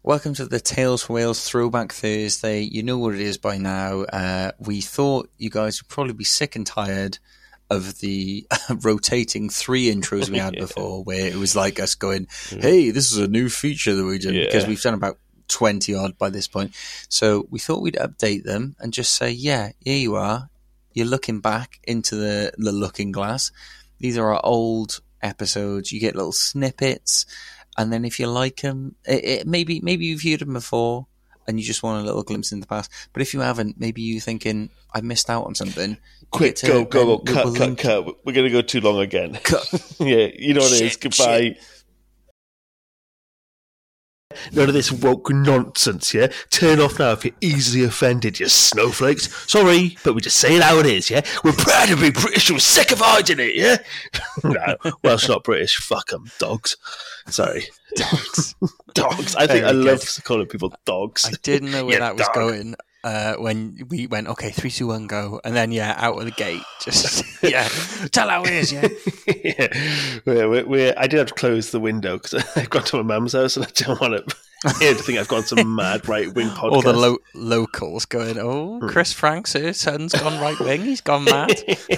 Welcome to the Tales from Wales Throwback Thursday. You know what it is by now. We thought you guys would probably be sick and tired of the rotating 3 intros we had before, where it was like us going, hey, this is a new feature that we did, because we've done about 20 odd by this point. So we thought we'd update them and just say, yeah, here you are. You're looking back into the looking glass. These are our old episodes. You get little snippets. And then if you like them, maybe you've heard them before and you just want a little glimpse into the past. But if you haven't, maybe you're thinking, I missed out on something. Quick, go, cut. We're going to go too long again. Cut. Yeah, you know what it is. Goodbye. Shit. None of this woke nonsense, yeah? Turn off now if you're easily offended, you snowflakes. Sorry, but we just say it how it is, yeah? We're proud to be British, we're sick of hiding it, yeah? No, Welsh not British, fuck them, dogs. Sorry. Dogs. I think I love calling people dogs. I didn't know where that was going when we went, okay, 3, 2, 1, go. And then, out of the gate, just, tell how it is, I did have to close the window because I've gone to my mum's house and I don't want to think I've gone some mad right-wing podcast. All the locals going, Chris Franks, her son's gone right-wing, he's gone mad.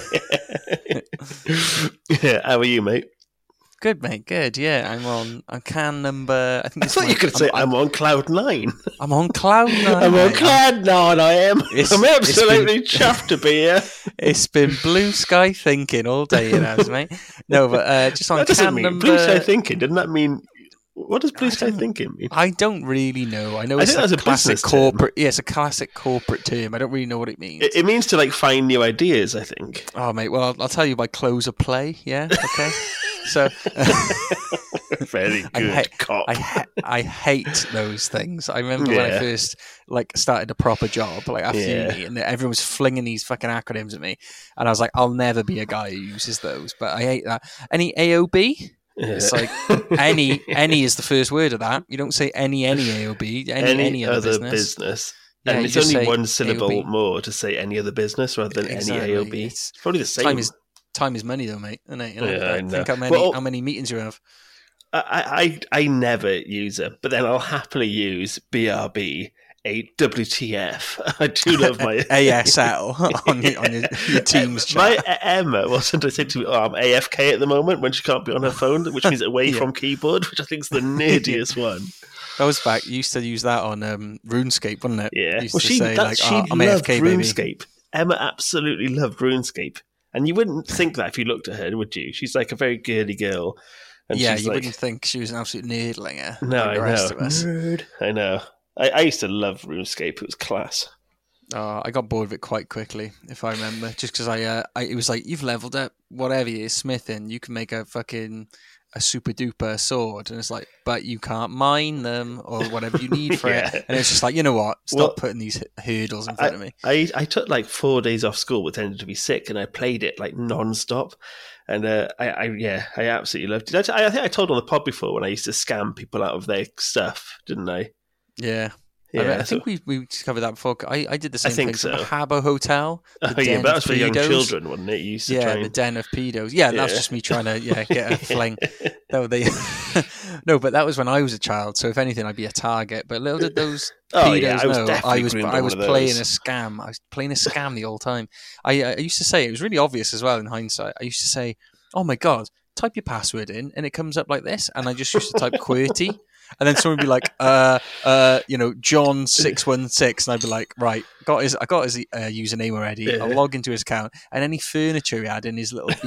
How are you, mate? Good, mate, good, yeah. I'm on can number... I thought you could say I'm on cloud 9. I'm on cloud 9. I'm on cloud 9, I am. I'm absolutely chuffed to be here. It's been blue sky thinking all day, it has, mate. No, but just on can number... Blue sky thinking, didn't that mean... What does blue sky thinking mean? I don't really know. I know it's a classic corporate... Yeah, it's a classic corporate term. I don't really know what it means. It means to, find new ideas, I think. Oh, mate, well, I'll tell you by close of play, yeah? Okay. So... Very good cop. I hate those things. I remember when I first started a proper job, after uni, and everyone was flinging these fucking acronyms at me, and I was like, I'll never be a guy who uses those. But I hate that. Any AOB? It's like any is the first word of that. You don't say any AOB, any other business. And it's only one syllable AOB. More to say any other business rather than any AOB. It's probably the same. Time is money, though, mate. Isn't it? I know. Think how many meetings you have. I never use it, but then I'll happily use BRB, a WTF. I do love my ASL on your Teams chat. My Emma will sometimes say to me, I'm AFK at the moment when she can't be on her phone, which means away from keyboard, which I think is the nerdiest one. That was back. You used to use that on RuneScape, wasn't it? Yeah. She loved AFK, RuneScape. Baby. Emma absolutely loved RuneScape. And you wouldn't think that if you looked at her, would you? She's like a very girly girl. And you wouldn't think she was an absolute nerdlinger. No, like the rest of us. Nerd. I know. I used to love RuneScape. It was class. I got bored of it quite quickly, if I remember. Just because it was like, you've leveled up whatever it is, smithing. You can make a super duper sword, and it's like, but you can't mine them or whatever you need for it. And it's just like, you know what? Stop putting these hurdles in front of me. I took 4 days off school, pretended to be sick, and I played it non-stop. And I absolutely loved it. I think I told on the pod before when I used to scam people out of their stuff, didn't I? Yeah. I think we covered that before. I did the same thing. So. The Habbo Hotel. But that was for young children, wasn't it? You used to the den of pedos. Yeah, that's just me trying to get a fling. No, but that was when I was a child. So if anything, I'd be a target. But little did those pedos know, I was playing a scam. I was playing a scam the whole time. I used to say, it was really obvious as well in hindsight. I used to say, oh my God, type your password in and it comes up like this. And I just used to type QWERTY. And then someone would be like, John 616, and I'd be like, right, I got his username already. Yeah. I'll log into his account, and any furniture he had in his little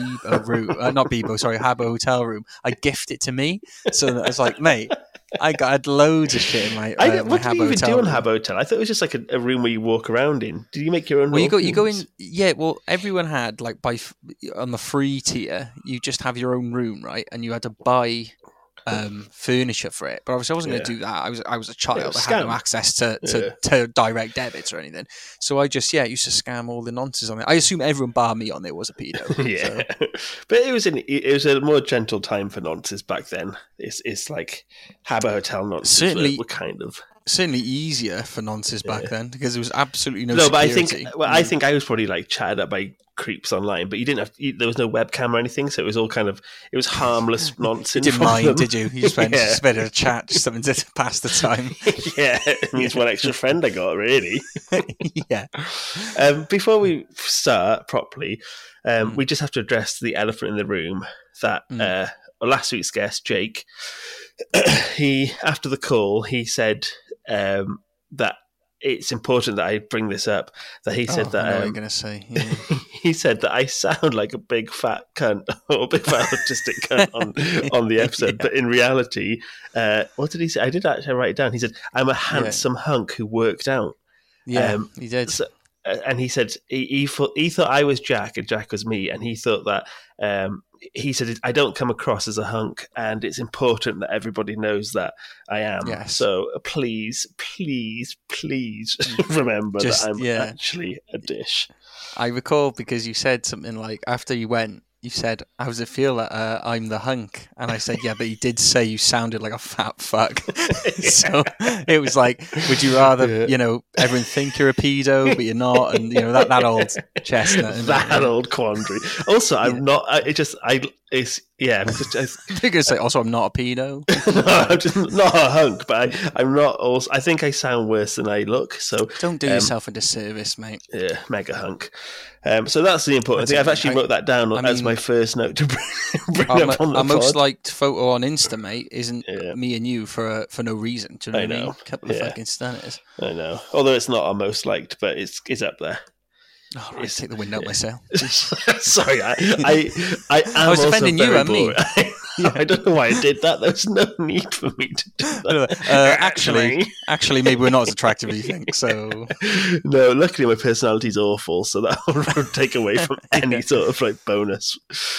Habbo hotel room, I gift it to me. So I was like, mate, I had loads of shit in my my Habbo hotel. What did you even do in Habbo hotel? I thought it was just a room where you walk around in. Did you make your own? Well, you go in. Yeah, well, everyone had on the free tier, you just have your own room, right? And you had to buy furniture for it, but obviously I wasn't going to do that. I was a child. I had no access to direct debits or anything, so I just used to scam all the nonsense on it. I assume everyone bar me on there was a pedo. But it was a more gentle time for nonsense back then. It's like Habbo Hotel nonsense. Certainly, were kind of certainly easier for nonces back then because there was absolutely no security. But I think I was probably like chatted up by creeps online, but you didn't have. There was no webcam or anything, so it was all kind of harmless nonsense. You didn't mind, did you? You just went just a bit of a chat, just something to pass the time. Yeah, it means one extra friend I got, really. Yeah. Before we start properly, we just have to address the elephant in the room that last week's guest, Jake, he after the call, he said that it's important that I bring this up. That he said that I know what you're going to say. Yeah. He said that I sound like a big fat cunt or a big fat autistic cunt on the episode, but in reality, what did he say? I did actually write it down. He said, "I'm a handsome hunk who worked out." Yeah, he did. So, and he said he thought I was Jack and Jack was me, and he thought that. He said, I don't come across as a hunk, and it's important that everybody knows that I am. Yes. So please remember that I'm actually a dish. I recall because you said something like, after you went, you said, how does it feel that I'm the hunk? And I said, yeah, but you did say you sounded like a fat fuck. So it was like, would you rather, everyone think you're a pedo, but you're not? And, that old chestnut. That old quandary. Also, I'm not, I'm just, You're going to say, also, I'm not a pedo? No, I'm just not a hunk, but I'm not also, I think I sound worse than I look. So don't do yourself a disservice, mate. Yeah, mega hunk. So that's the important thing. I've actually wrote that down as my first note to bring up on the Our most liked photo on Insta, mate, isn't me and you for no reason. Do you know what I mean? A couple of fucking stunners. I know. Although it's not our most liked, but it's up there. Oh, right, take the wind out myself. Sorry, I was offending you and me. I don't know why I did that. There's no need for me to do that. Actually, maybe we're not as attractive as you think. So, no. Luckily, my personality's awful, so that will take away from any sort of bonus.